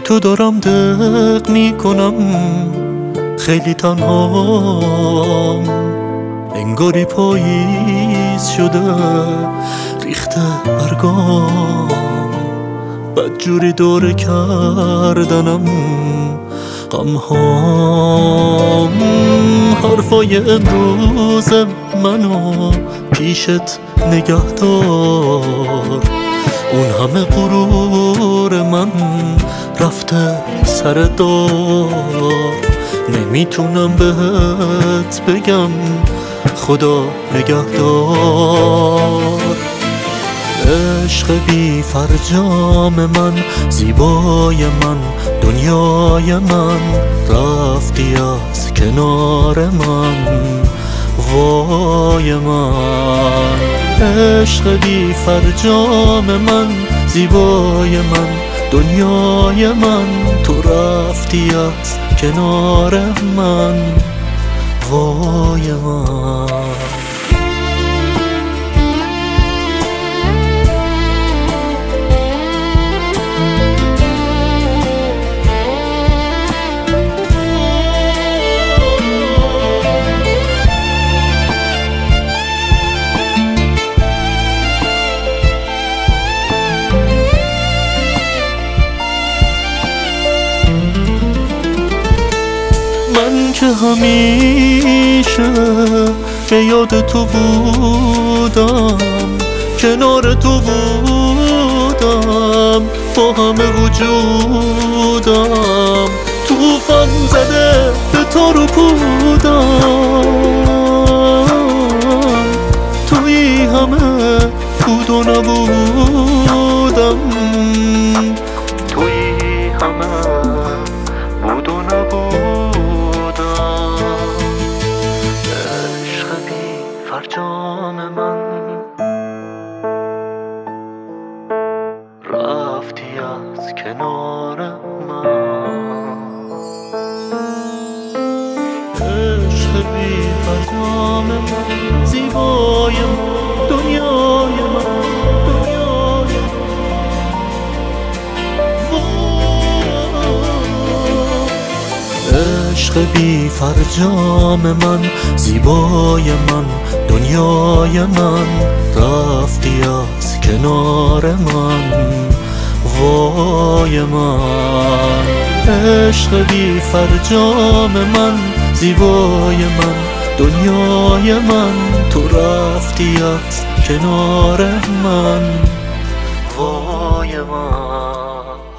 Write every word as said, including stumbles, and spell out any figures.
تو دارم دق میکنم خیلی تنهام، انگاری پاییز شده ریخته برگام، بدجوری دور کردنم غمهام. حرفای امروز منو پیشت نگه دار، اون همه غرور من رفته سر دار. نمیتونم بهت بگم خدا نگهدار. عشق بی فرجام من، زیبای من، دنیای من، رفتی از کنار من، وای من. عشق بی فرجام من، زیبای من، دنیای من، تو رفتی از کنار من، وای من. من که همیشه به یاد تو بودم، کنار تو بودم، با همه وجودم، توفان زده به تار و پودم، توی همه بود و نبودم، توی همه بود و نبودم. فرجام من، رفتی از کنار من. عشق بی فرجام من، زیبای من، دنیای من، دنیای من. عشق بی فرجام من، زیبای من، دنیای من، رفتی از کنار من، وای من. عشق بی فرجام من، زیبای من، دنیای من، تو رفتی از کنار من، وای من.